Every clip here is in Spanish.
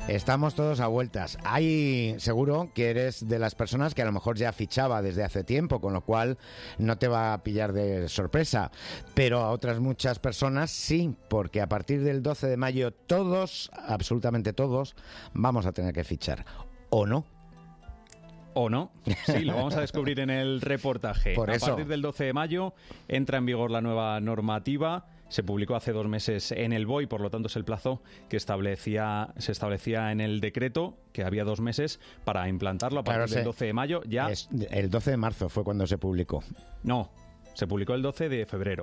Estamos todos a vueltas. Seguro que eres de las personas que a lo mejor ya fichaba desde hace tiempo, con lo cual no te va a pillar de sorpresa. Pero a otras muchas personas sí, porque a partir del 12 de mayo todos, absolutamente todos, vamos a tener que fichar. ¿O no? ¿O no? Sí, lo vamos a descubrir en el reportaje. Por eso. A partir del 12 de mayo entra en vigor la nueva normativa. Se publicó hace 2 meses en el BOE, por lo tanto es el plazo que se establecía en el decreto, que había 2 meses para implantarlo. A partir del 12 de mayo ya... El 12 de marzo fue cuando se publicó. No, se publicó el 12 de febrero.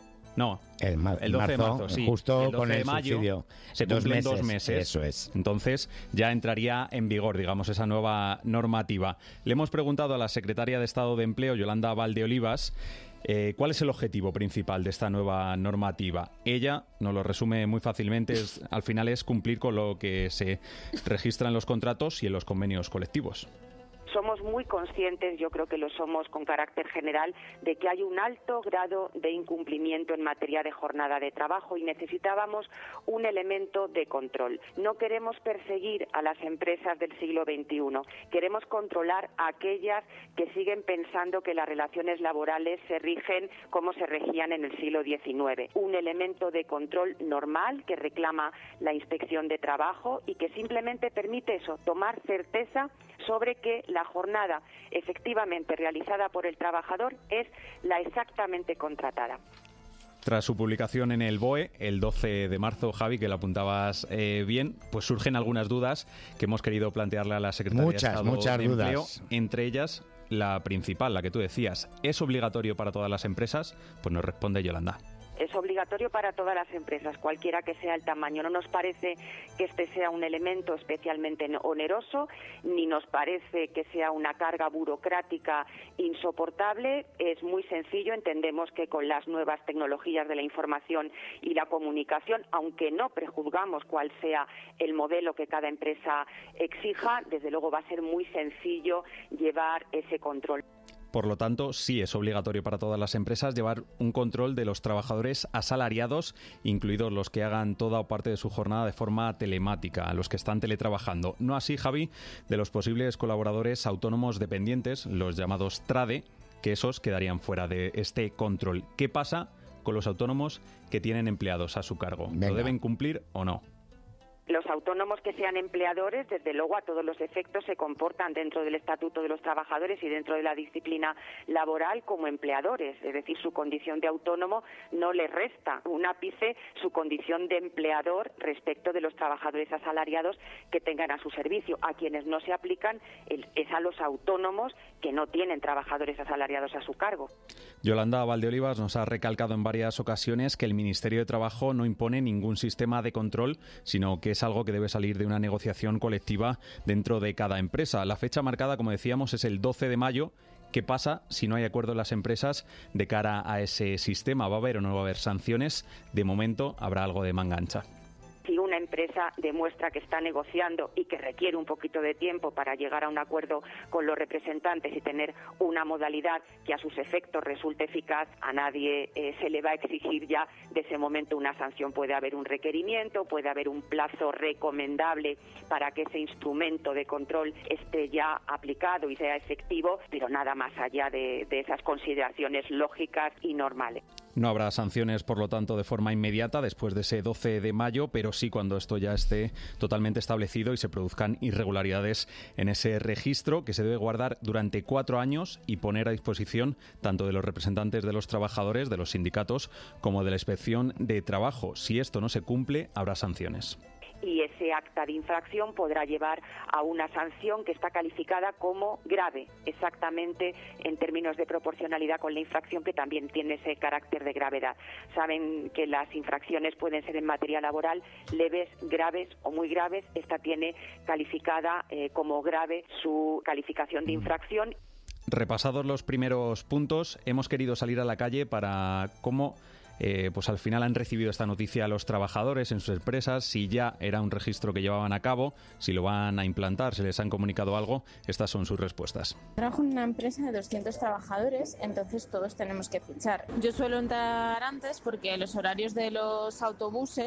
No, el 12 de marzo, sí. Justo el 12 con el de mayo subsidio. Se cumplen 2 meses. Eso es. Entonces ya entraría en vigor, digamos, esa nueva normativa. Le hemos preguntado a la secretaria de Estado de Empleo, Yolanda Valdeolivas, ¿cuál es el objetivo principal de esta nueva normativa? Ella nos lo resume muy fácilmente, al final es cumplir con lo que se registra en los contratos y en los convenios colectivos. Somos muy conscientes, yo creo que lo somos con carácter general, de que hay un alto grado de incumplimiento en materia de jornada de trabajo y necesitábamos un elemento de control. No queremos perseguir a las empresas del siglo XXI, queremos controlar a aquellas que siguen pensando que las relaciones laborales se rigen como se regían en el siglo XIX. Un elemento de control normal que reclama la Inspección de Trabajo y que simplemente permite eso, tomar certeza sobre que la jornada efectivamente realizada por el trabajador es la exactamente contratada. Tras su publicación en el BOE, el 12 de marzo, Javi, que lo apuntabas bien, pues surgen algunas dudas que hemos querido plantearle a la Secretaría de Estado de Empleo. Entre ellas, la principal, la que tú decías, ¿es obligatorio para todas las empresas? Pues nos responde Yolanda. Es obligatorio para todas las empresas, cualquiera que sea el tamaño. No nos parece que este sea un elemento especialmente oneroso, ni nos parece que sea una carga burocrática insoportable. Es muy sencillo. Entendemos que con las nuevas tecnologías de la información y la comunicación, aunque no prejuzgamos cuál sea el modelo que cada empresa exija, desde luego va a ser muy sencillo llevar ese control. Por lo tanto, sí es obligatorio para todas las empresas llevar un control de los trabajadores asalariados, incluidos los que hagan toda o parte de su jornada de forma telemática, los que están teletrabajando. No así, Javi, de los posibles colaboradores autónomos dependientes, los llamados TRADE, que esos quedarían fuera de este control. ¿Qué pasa con los autónomos que tienen empleados a su cargo? ¿Lo deben cumplir o no? Los autónomos que sean empleadores, desde luego, a todos los efectos se comportan dentro del Estatuto de los Trabajadores y dentro de la disciplina laboral como empleadores. Es decir, su condición de autónomo no le resta un ápice su condición de empleador respecto de los trabajadores asalariados que tengan a su servicio. A quienes no se aplican es a los autónomos que no tienen trabajadores asalariados a su cargo. Yolanda Valdeolivas nos ha recalcado en varias ocasiones que el Ministerio de Trabajo no impone ningún sistema de control, sino que es algo que debe salir de una negociación colectiva dentro de cada empresa. La fecha marcada, como decíamos, es el 12 de mayo. ¿Qué pasa si no hay acuerdo en las empresas de cara a ese sistema? ¿Va a haber o no va a haber sanciones? De momento habrá algo de manga ancha. Si una empresa demuestra que está negociando y que requiere un poquito de tiempo para llegar a un acuerdo con los representantes y tener una modalidad que a sus efectos resulte eficaz, a nadie se le va a exigir ya de ese momento una sanción. Puede haber un requerimiento, puede haber un plazo recomendable para que ese instrumento de control esté ya aplicado y sea efectivo, pero nada más allá de esas consideraciones lógicas y normales. No habrá sanciones, por lo tanto, de forma inmediata después de ese 12 de mayo, pero sí cuando esto ya esté totalmente establecido y se produzcan irregularidades en ese registro que se debe guardar durante 4 años y poner a disposición tanto de los representantes de los trabajadores, de los sindicatos, como de la Inspección de Trabajo. Si esto no se cumple, habrá sanciones. Y ese acta de infracción podrá llevar a una sanción que está calificada como grave, exactamente en términos de proporcionalidad con la infracción, que también tiene ese carácter de gravedad. Saben que las infracciones pueden ser en materia laboral leves, graves o muy graves. Esta tiene calificada como grave su calificación de infracción. Repasados los primeros puntos, hemos querido salir a la calle para cómo pues al final han recibido esta noticia los trabajadores en sus empresas, si ya era un registro que llevaban a cabo, si lo van a implantar, si les han comunicado algo. Estas son sus respuestas. Trabajo en una empresa de 200 trabajadores, entonces todos tenemos que fichar. Yo suelo entrar antes porque los horarios de los autobuses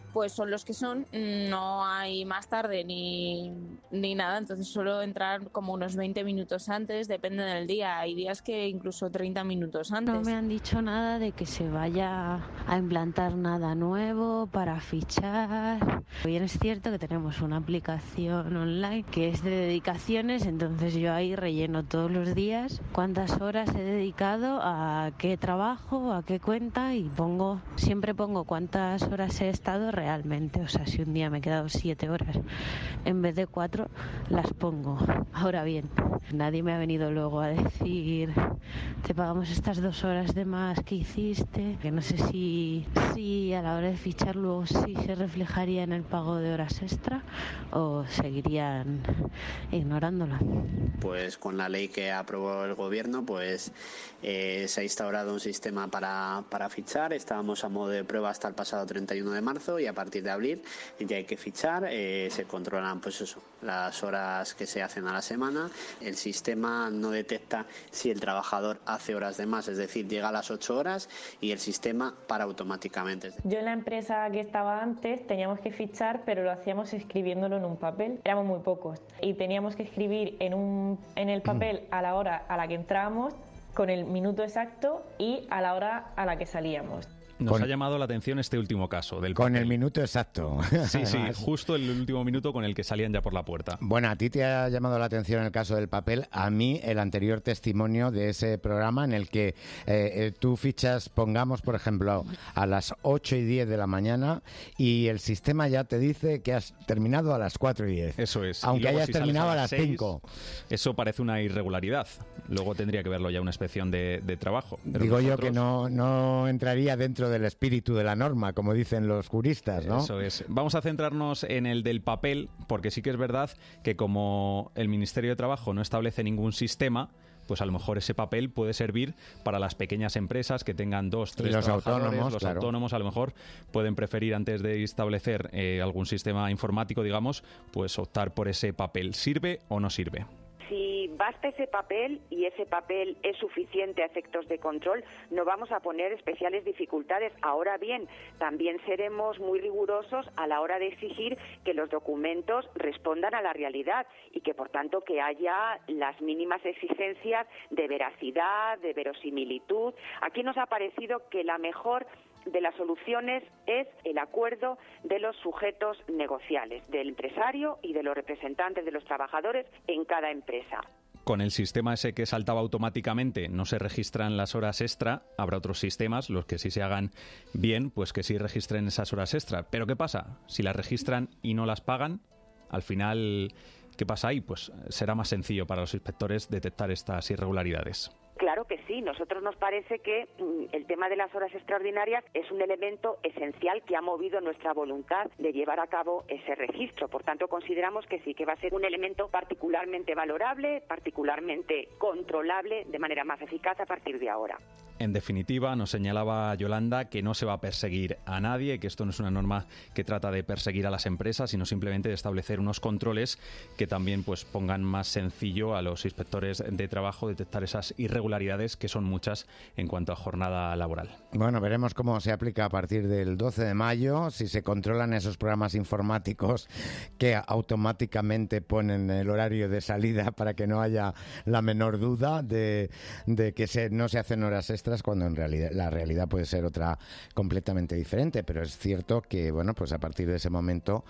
pues son los que son, no hay más tarde ni nada, entonces suelo entrar como unos 20 minutos antes, depende del día, hay días que incluso 30 minutos antes. No me han dicho nada de que se vaya a implantar nada nuevo para fichar. Bien es cierto que tenemos una aplicación online que es de dedicaciones, entonces yo ahí relleno todos los días cuántas horas he dedicado a qué trabajo, a qué cuenta y siempre pongo cuántas horas he estado realmente. O sea, si un día me he quedado 7 horas en vez de 4, las pongo. Ahora bien, nadie me ha venido luego a decir te pagamos estas 2 horas de más que hiciste, que no sé si a la hora de fichar luego sí se reflejaría en el pago de horas extra o seguirían ignorándola. Pues con la ley que aprobó el gobierno, pues se ha instaurado un sistema para fichar. Estábamos a modo de prueba hasta el pasado 31 de marzo y a partir de abril ya hay que fichar. Se controlan pues eso, las horas que se hacen a la semana. El sistema no detecta si el trabajador hace horas de más, es decir, llega a las 8 horas y el sistema para automáticamente. Yo en la empresa que estaba antes teníamos que fichar, pero lo hacíamos escribiéndolo en un papel. Éramos muy pocos y teníamos que escribir en el papel a la hora a la que entrábamos, con el minuto exacto y a la hora a la que salíamos. Nos ha llamado la atención este último caso del Con papel. el minuto exacto. Sí, justo el último minuto con el que salían ya por la puerta. Bueno, a ti te ha llamado la atención el caso del papel. A mí, el anterior testimonio de ese programa en el que tú fichas, pongamos, por ejemplo, a las 8:10 de la mañana y el sistema ya te dice que has terminado a las 4:10. Eso es. Aunque hayas si terminado a sales las 5. Eso parece una irregularidad. Luego tendría que verlo ya una inspección de trabajo. Pero Digo yo que no entraría dentro del espíritu de la norma, como dicen los juristas, ¿no? Eso es. Vamos a centrarnos en el del papel, porque sí que es verdad que como el Ministerio de Trabajo no establece ningún sistema, pues a lo mejor ese papel puede servir para las pequeñas empresas que tengan 2, 3 trabajadores. Los autónomos a lo mejor pueden preferir, antes de establecer algún sistema informático, digamos, pues optar por ese papel. ¿Sirve o no sirve? Si basta ese papel y ese papel es suficiente a efectos de control, no vamos a poner especiales dificultades. Ahora bien, también seremos muy rigurosos a la hora de exigir que los documentos respondan a la realidad y que, por tanto, que haya las mínimas exigencias de veracidad, de verosimilitud. Aquí nos ha parecido que la mejor de las soluciones es el acuerdo de los sujetos negociales, del empresario y de los representantes de los trabajadores en cada empresa. Con el sistema ese que saltaba automáticamente no se registran las horas extra. Habrá otros sistemas, los que sí se hagan bien, pues que sí registren esas horas extra. Pero ¿qué pasa? Si las registran y no las pagan, al final, ¿qué pasa ahí? Pues será más sencillo para los inspectores detectar estas irregularidades. Claro que sí, nosotros nos parece que el tema de las horas extraordinarias es un elemento esencial que ha movido nuestra voluntad de llevar a cabo ese registro. Por tanto, consideramos que sí, que va a ser un elemento particularmente valorable, particularmente controlable de manera más eficaz a partir de ahora. En definitiva, nos señalaba Yolanda que no se va a perseguir a nadie, que esto no es una norma que trata de perseguir a las empresas, sino simplemente de establecer unos controles que también pues pongan más sencillo a los inspectores de trabajo detectar esas irregularidades, que son muchas en cuanto a jornada laboral. Bueno, veremos cómo se aplica a partir del 12 de mayo, si se controlan esos programas informáticos que automáticamente ponen el horario de salida para que no haya la menor duda de que no se hacen horas extras, cuando en realidad la realidad puede ser otra completamente diferente. Pero es cierto que, bueno, pues a partir de ese momento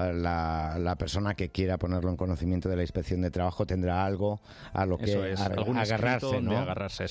la persona que quiera ponerlo en conocimiento de la Inspección de Trabajo tendrá algo a lo que agarrarse, ¿no? De agarrarse.